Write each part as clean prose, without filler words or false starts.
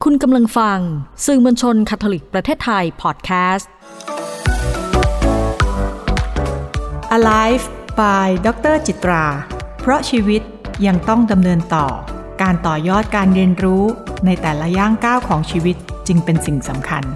คุณกำลังฟังสื่อมวลชนคาทอลิกประเทศไทยพอดแคสต์ Alive by ดร.จิตราเพราะชีวิตยังต้องดำเนินต่อการต่อยอดการเรียนรู้ในแต่ละย่างก้าวของชีวิตจึงเป็นสิ่งสำคัญ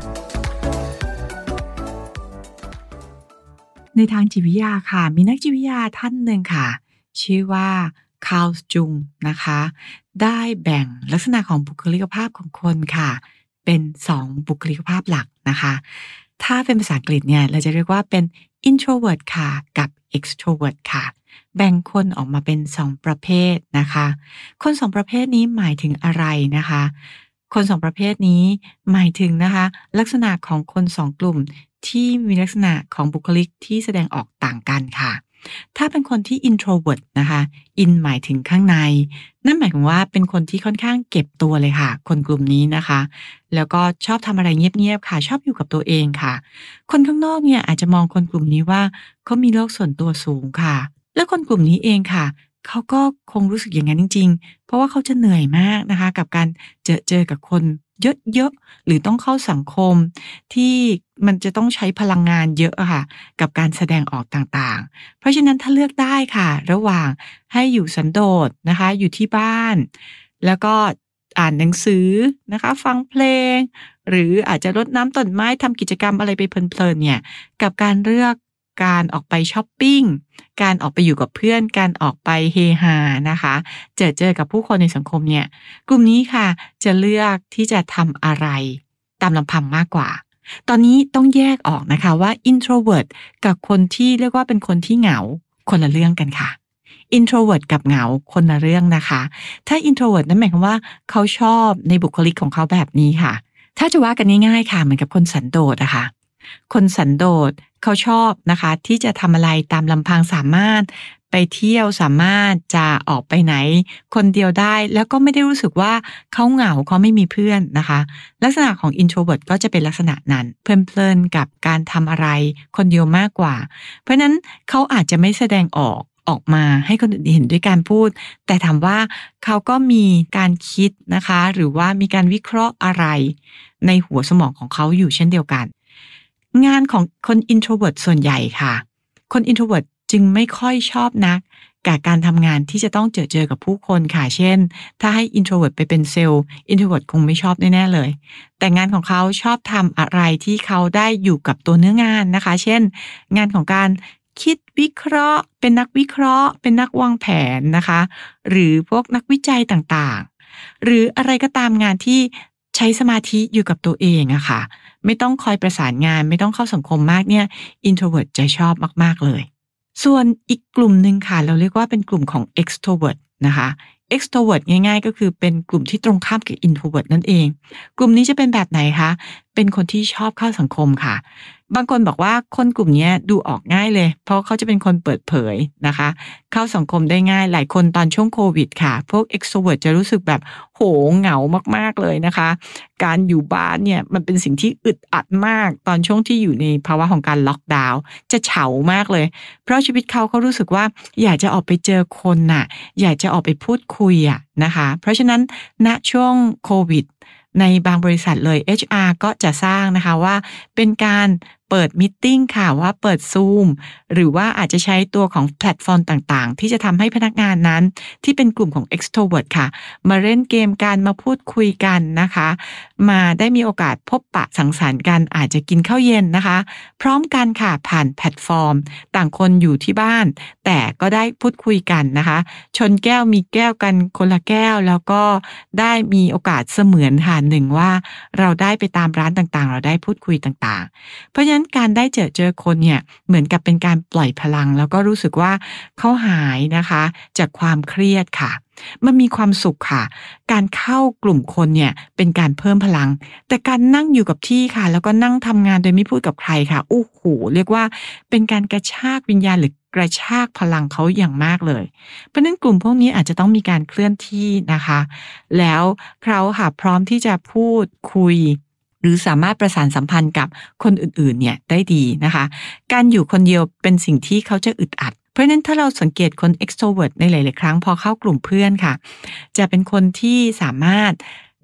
ในทางจิตวิทยาค่ะมีนักจิตวิทยาท่านหนึ่งค่ะชื่อว่าคาร์ลจุงนะคะได้แบ่งลักษณะของบุคลิกภาพของคนค่ะเป็น2บุคลิกภาพหลักนะคะถ้าเป็นภาษาอังกฤษเนี่ยเราจะเรียกว่าเป็น introvert ค่ะกับ extrovert ค่ะแบ่งคนออกมาเป็น2ประเภทนะคะคน2ประเภทนี้หมายถึงอะไรนะคะคน2ประเภทนี้หมายถึงนะคะลักษณะของคน2กลุ่มที่มีลักษณะของบุคลิกที่แสดงออกต่างกันค่ะถ้าเป็นคนที่ introvert นะคะ in หมายถึงข้างในนั่นหมายถึงว่าเป็นคนที่ค่อนข้างเก็บตัวเลยค่ะคนกลุ่มนี้นะคะแล้วก็ชอบทำอะไรเงียบๆค่ะชอบอยู่กับตัวเองค่ะคนข้างนอกเนี่ยอาจจะมองคนกลุ่มนี้ว่าเขามีโลกส่วนตัวสูงค่ะและคนกลุ่มนี้เองค่ะเขาก็คงรู้สึกอย่างนั้นจริงๆเพราะว่าเขาจะเหนื่อยมากนะคะกับการเจอกับคนเยอะๆหรือต้องเข้าสังคมที่มันจะต้องใช้พลังงานเยอะอะค่ะกับการแสดงออกต่างๆเพราะฉะนั้นถ้าเลือกได้ค่ะระหว่างให้อยู่สันโดษนะคะอยู่ที่บ้านแล้วก็อ่านหนังสือนะคะฟังเพลงหรืออาจจะรดน้ำต้นไม้ทำกิจกรรมอะไรไปเพลินๆเนี่ยกับการเลือกการออกไปช้อปปิ้งการออกไปอยู่กับเพื่อนการออกไปเฮฮานะคะเจอกับผู้คนในสังคมเนี่ยกลุ่มนี้ค่ะจะเลือกที่จะทำอะไรตามลำพังมากกว่าตอนนี้ต้องแยกออกนะคะว่า introvert กับคนที่เรียกว่าเป็นคนที่เหงาคนละเรื่องกันค่ะ introvert กับเหงาคนละเรื่องนะคะถ้า introvert นั่นหมายความว่าเขาชอบในบุคลิกของเขาแบบนี้ค่ะถ้าจะว่ากันง่ายๆค่ะเหมือนกับคนสันโดษอะค่ะคนสันโดษเขาชอบนะคะที่จะทำอะไรตามลำพังสามารถไปเที่ยวสามารถจะออกไปไหนคนเดียวได้แล้วก็ไม่ได้รู้สึกว่าเขาเหงาเขาไม่มีเพื่อนนะคะลักษณะของ introvert ก็จะเป็นลักษณะนั้นเพลินๆกับการทำอะไรคนเดียวมากกว่าเพราะนั้นเขาอาจจะไม่แสดงออกมาให้คนอื่นเห็นด้วยการพูดแต่ถามว่าเขาก็มีการคิดนะคะหรือว่ามีการวิเคราะห์อะไรในหัวสมองของเขาอยู่เช่นเดียวกันงานของคน introvert ส่วนใหญ่ค่ะคน introvert จึงไม่ค่อยชอบนักกับการทำงานที่จะต้องเจอกับผู้คนค่ะเช่นถ้าให้ introvert ไปเป็นเซลล์ introvert คงไม่ชอบแน่ๆเลยแต่งานของเขาชอบทำอะไรที่เขาได้อยู่กับตัวเนื้องานนะคะเช่นงานของการคิดวิเคราะห์เป็นนักวิเคราะห์เป็นนักวางแผนนะคะหรือพวกนักวิจัยต่างๆหรืออะไรก็ตามงานที่ใช้สมาธิอยู่กับตัวเองอะค่ะไม่ต้องคอยประสานงานไม่ต้องเข้าสังคมมากเนี่ย introvert จะชอบมากๆเลยส่วนอีกกลุ่มหนึ่งค่ะเราเรียกว่าเป็นกลุ่มของ extrovert นะคะ extrovert ง่ายๆก็คือเป็นกลุ่มที่ตรงข้ามกับ introvert นั่นเองกลุ่มนี้จะเป็นแบบไหนคะเป็นคนที่ชอบเข้าสังคมค่ะบางคนบอกว่าคนกลุ่มนี้ดูออกง่ายเลยเพราะเขาจะเป็นคนเปิดเผยนะคะเข้าสังคมได้ง่ายหลายคนตอนช่วงโควิดค่ะพวก extrovert จะรู้สึกแบบโหเหงามากๆเลยนะคะการอยู่บ้านเนี่ยมันเป็นสิ่งที่อึดอัดมากตอนช่วงที่อยู่ในภาวะของการล็อกดาวน์จะเฉามากเลยเพราะชีวิตเขารู้สึกว่าอยากจะออกไปเจอคนน่ะอยากจะออกไปพูดคุยอะนะคะเพราะฉะนั้นณช่วงโควิดในบางบริษัทเลย HR ก็จะสร้างนะคะว่าเป็นการเปิดมีตติ้งค่ะว่าเปิด Zoom หรือว่าอาจจะใช้ตัวของแพลตฟอร์มต่างๆที่จะทำให้พนักงานนั้นที่เป็นกลุ่มของ extrovert ค่ะมาเล่นเกมกันมาพูดคุยกันนะคะมาได้มีโอกาสพบปะสังสรรค์กันอาจจะกินข้าวเย็นนะคะพร้อมกันค่ะผ่านแพลตฟอร์มต่างคนอยู่ที่บ้านแต่ก็ได้พูดคุยกันนะคะชนแก้วมีแก้วกันคนละแก้วแล้วก็ได้มีโอกาสเสมือนค่ะหนึ่งว่าเราได้ไปตามร้านต่างๆเราได้พูดคุยต่างๆเพราะฉะนั้นการได้เจอคนเนี่ยเหมือนกับเป็นการปล่อยพลังแล้วก็รู้สึกว่าเขาหายนะคะจากความเครียดค่ะมันมีความสุขค่ะการเข้ากลุ่มคนเนี่ยเป็นการเพิ่มพลังแต่การนั่งอยู่กับที่ค่ะแล้วก็นั่งทำงานโดยไม่พูดกับใครค่ะโอ้โหเรียกว่าเป็นการกระชากวิญญาณหรือกระชากพลังเขาอย่างมากเลยเพราะนั้นกลุ่มพวกนี้อาจจะต้องมีการเคลื่อนที่นะคะแล้วเขาค่ะพร้อมที่จะพูดคุยหรือสามารถประสานสัมพันธ์กับคนอื่นๆเนี่ยได้ดีนะคะการอยู่คนเดียวเป็นสิ่งที่เขาจะอึดอัดเพราะฉะนั้นถ้าเราสังเกตคน extrovert ในหลายๆครั้งพอเข้ากลุ่มเพื่อนค่ะจะเป็นคนที่สามารถ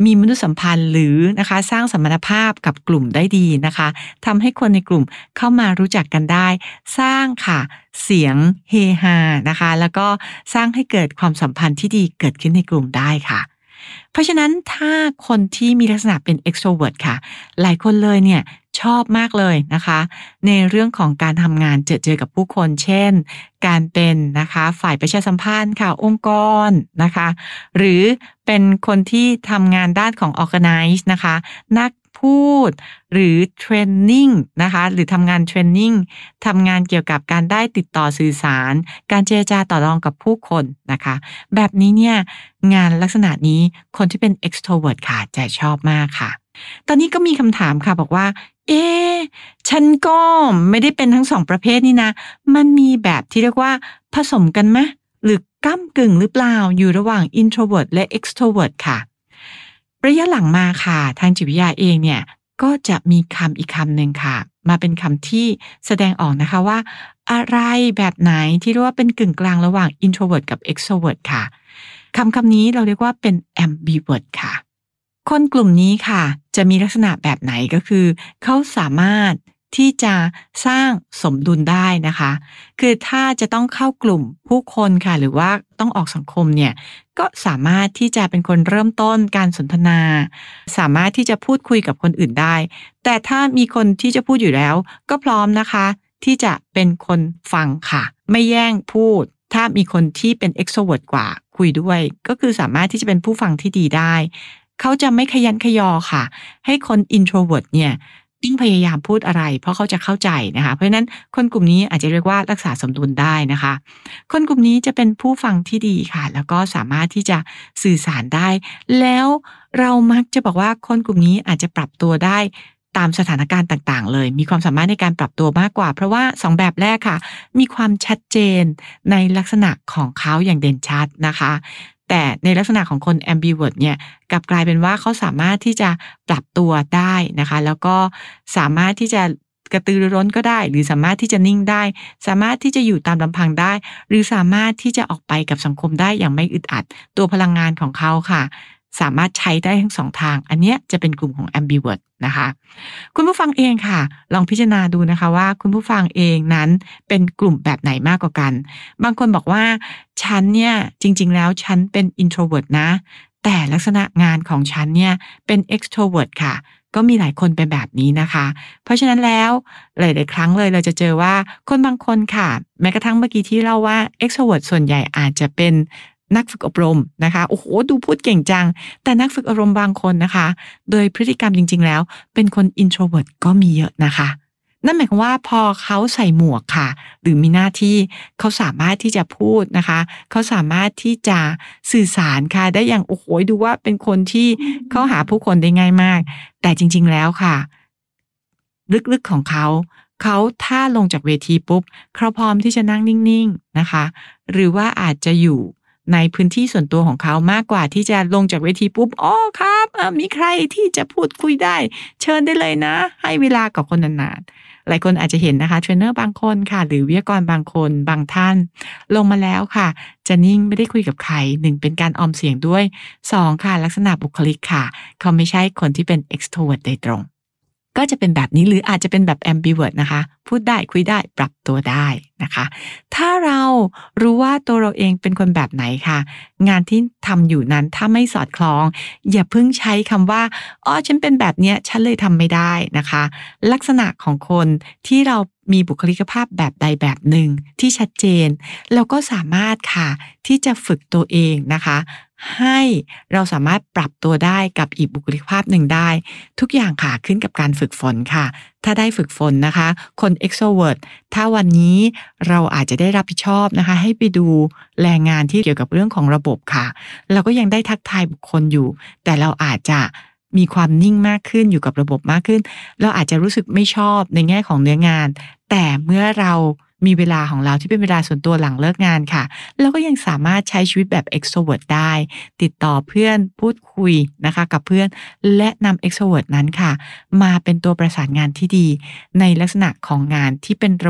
มีมนุษยสัมพันธ์หรือนะคะสร้างสัมพันธภาพกับกลุ่มได้ดีนะคะทำให้คนในกลุ่มเข้ามารู้จักกันได้สร้างค่ะเสียงเฮฮานะคะแล้วก็สร้างให้เกิดความสัมพันธ์ที่ดีเกิดขึ้นในกลุ่มได้ค่ะเพราะฉะนั้นถ้าคนที่มีลักษณะเป็น extrovert ค่ะหลายคนเลยเนี่ยชอบมากเลยนะคะในเรื่องของการทำงานเจอกับผู้คนเช่นการเป็นนะคะฝ่ายประชาสัมพันธ์ค่ะองค์กรนะคะหรือเป็นคนที่ทำงานด้านของ organize นะคะนักพูดหรือเทรนนิ่งนะคะหรือทำงานเทรนนิ่งทำงานเกี่ยวกับการได้ติดต่อสื่อสารการเจรจาต่อรองกับผู้คนนะคะแบบนี้เนี่ยงานลักษณะนี้คนที่เป็น extrovert ค่ะจะชอบมากค่ะตอนนี้ก็มีคำถามค่ะบอกว่าฉันก็ไม่ได้เป็นทั้งสองประเภทนี่นะมันมีแบบที่เรียกว่าผสมกันไหมหรือก้ำกึ่งหรือเปล่าอยู่ระหว่าง introvert และ extrovert ค่ะระยะหลังมาค่ะทางจิตวิทยาเองเนี่ยก็จะมีคำอีกคำหนึ่งค่ะมาเป็นคำที่แสดงออกนะคะว่าอะไรแบบไหนที่เรียกว่าเป็นกึ่งกลางระหว่าง introvert กับ extrovert ค่ะคำนี้เราเรียกว่าเป็น ambivert ค่ะคนกลุ่มนี้ค่ะจะมีลักษณะแบบไหนก็คือเขาสามารถที่จะสร้างสมดุลได้นะคะคือถ้าจะต้องเข้ากลุ่มผู้คนค่ะหรือว่าต้องออกสังคมเนี่ยก็สามารถที่จะเป็นคนเริ่มต้นการสนทนาสามารถที่จะพูดคุยกับคนอื่นได้แต่ถ้ามีคนที่จะพูดอยู่แล้วก็พร้อมนะคะที่จะเป็นคนฟังค่ะไม่แย่งพูดถ้ามีคนที่เป็น extrovert กว่าคุยด้วยก็คือสามารถที่จะเป็นผู้ฟังที่ดีได้เขาจะไม่ขยันขยอค่ะให้คน introvert เนี่ยต้องพยายามพูดอะไรเพราะเขาจะเข้าใจนะคะเพราะฉะนั้นคนกลุ่มนี้อาจจะเรียกว่ารักษาสมดุลได้นะคะคนกลุ่มนี้จะเป็นผู้ฟังที่ดีค่ะแล้วก็สามารถที่จะสื่อสารได้แล้วเรามักจะบอกว่าคนกลุ่มนี้อาจจะปรับตัวได้ตามสถานการณ์ต่างๆเลยมีความสามารถในการปรับตัวมากกว่าเพราะว่า2แบบแรกค่ะมีความชัดเจนในลักษณะของเขาอย่างเด่นชัดนะคะแต่ในลักษณะของคน ambivert เนี่ยกลับกลายเป็นว่าเขาสามารถที่จะปรับตัวได้นะคะแล้วก็สามารถที่จะกระตือรือร้นก็ได้หรือสามารถที่จะนิ่งได้สามารถที่จะอยู่ตามลำพังได้หรือสามารถที่จะออกไปกับสังคมได้อย่างไม่อึดอัดตัวพลังงานของเขาค่ะสามารถใช้ได้ทั้ง2ทางอันเนี้ยจะเป็นกลุ่มของ ambivert นะคะคุณผู้ฟังเองค่ะลองพิจารณาดูนะคะว่าคุณผู้ฟังเองนั้นเป็นกลุ่มแบบไหนมากกว่ากันบางคนบอกว่าฉันเนี่ยจริงๆแล้วฉันเป็น introvert นะแต่ลักษณะงานของฉันเนี่ยเป็น extrovert ค่ะก็มีหลายคนเป็นแบบนี้นะคะเพราะฉะนั้นแล้วหลายๆครั้งเลยเราจะเจอว่าคนบางคนค่ะแม้กระทั่งเมื่อกี้ที่เล่าว่า extrovert ส่วนใหญ่อาจจะเป็นนักฝึกอบรมนะคะโอ้โหดูพูดเก่งจังแต่นักฝึกอบรมบางคนนะคะโดยพฤติกรรมจริงๆแล้วเป็นคน introvert ก็มีเยอะนะคะนั่นหมายความว่าพอเขาใส่หมวกค่ะหรือมีหน้าที่เขาสามารถที่จะพูดนะคะเขาสามารถที่จะสื่อสารค่ะได้อย่างโอ้โหดูว่าเป็นคนที่เข้าหาผู้คนได้ง่ายมากแต่จริงๆแล้วค่ะลึกๆของเขาถ้าลงจากเวทีปุ๊บเขาพร้อมที่จะนั่งนิ่งๆนะคะหรือว่าอาจจะอยู่ในพื้นที่ส่วนตัวของเขามากกว่าที่จะลงจากเวทีปุ๊บอ๋อครับมีใครที่จะพูดคุยได้เชิญได้เลยนะให้เวลากับคนนานๆหลายคนอาจจะเห็นนะคะเทรนเนอร์บางคนค่ะหรือวิทยากรบางคนบางท่านลงมาแล้วค่ะจะนิ่งไม่ได้คุยกับใคร1เป็นการออมเสียงด้วย2ค่ะลักษณะบุคลิกค่ะเขาไม่ใช่คนที่เป็น extrovert โดยตรงก็จะเป็นแบบนี้หรืออาจจะเป็นแบบ ambivert นะคะพูดได้คุยได้ปรับตัวได้นะคะถ้าเรารู้ว่าตัวเราเองเป็นคนแบบไหนค่ะงานที่ทำอยู่นั้นถ้าไม่สอดคล้องอย่าเพิ่งใช้คำว่าอ๋อฉันเป็นแบบเนี้ยฉันเลยทำไม่ได้นะคะลักษณะของคนที่เรามีบุคลิกภาพแบบใดแบบหนึ่งที่ชัดเจนเราก็สามารถค่ะที่จะฝึกตัวเองนะคะให้เราสามารถปรับตัวได้กับอีกบุคลิกภาพหนึ่งได้ทุกอย่างค่ะขึ้นกับการฝึกฝนค่ะถ้าได้ฝึกฝนนะคะคน extrovert ถ้าวันนี้เราอาจจะได้รับผิดชอบนะคะให้ไปดูแรงงานที่เกี่ยวกับเรื่องของระบบค่ะเราก็ยังได้ทักทายบุคคลอยู่แต่เราอาจจะมีความนิ่งมากขึ้นอยู่กับระบบมากขึ้นเราอาจจะรู้สึกไม่ชอบในแง่ของเนื้องานแต่เมื่อเรามีเวลาของเราที่เป็นเวลาส่วนตัวหลังเลิกงานค่ะเราก็ยังสามารถใช้ชีวิตแบบ extrovert ได้ติดต่อเพื่อนพูดคุยนะคะกับเพื่อนและนำ extrovert นั้นค่ะมาเป็นตัวประสานงานที่ดีในลักษณะของงานที่เป็นระบบ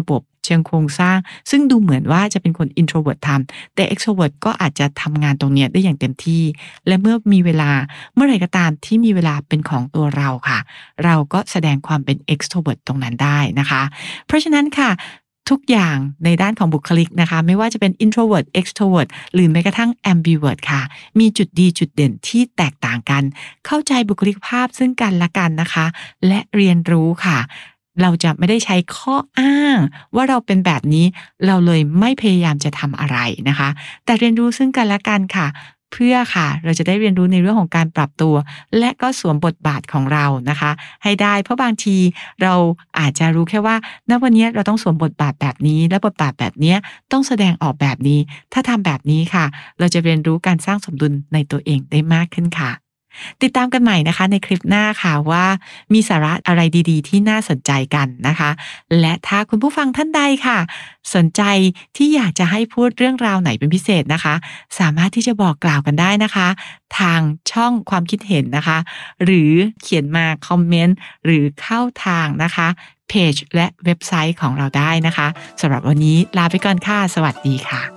เชิงโครงสร้างซึ่งดูเหมือนว่าจะเป็นคน introvert ทำแต่ extrovert ก็อาจจะทำงานตรงเนี้ยได้อย่างเต็มที่และเมื่อมีเวลาเมื่อไหร่ก็ตามที่มีเวลาเป็นของตัวเราค่ะเราก็แสดงความเป็น extrovert ตรงนั้นได้นะคะเพราะฉะนั้นค่ะทุกอย่างในด้านของบุคลิกนะคะไม่ว่าจะเป็น introvert extrovert หรือแม้กระทั่ง ambivert ค่ะมีจุดดีจุดเด่นที่แตกต่างกันเข้าใจบุคลิกภาพซึ่งกันและกันนะคะและเรียนรู้ค่ะเราจะไม่ได้ใช้ข้ออ้างว่าเราเป็นแบบนี้เราเลยไม่พยายามจะทำอะไรนะคะแต่เรียนรู้ซึ่งกันและกันค่ะเพื่อค่ะเราจะได้เรียนรู้ในเรื่องของการปรับตัวและก็สวมบทบาทของเรานะคะให้ได้เพราะบางทีเราอาจจะรู้แค่ว่าณวันนี้เราต้องสวมบทบาทแบบนี้และบทบาทแบบนี้ต้องแสดงออกแบบนี้ถ้าทำแบบนี้ค่ะเราจะเรียนรู้การสร้างสมดุลในตัวเองได้มากขึ้นค่ะติดตามกันใหม่นะคะในคลิปหน้าค่ะว่ามีสาระอะไรดีๆที่น่าสนใจกันนะคะและถ้าคุณผู้ฟังท่านใดค่ะสนใจที่อยากจะให้พูดเรื่องราวไหนเป็นพิเศษนะคะสามารถที่จะบอกกล่าวกันได้นะคะทางช่องความคิดเห็นนะคะหรือเขียนมาคอมเมนต์หรือเข้าทางนะคะเพจและเว็บไซต์ของเราได้นะคะสำหรับวันนี้ลาไปก่อนค่ะสวัสดีค่ะ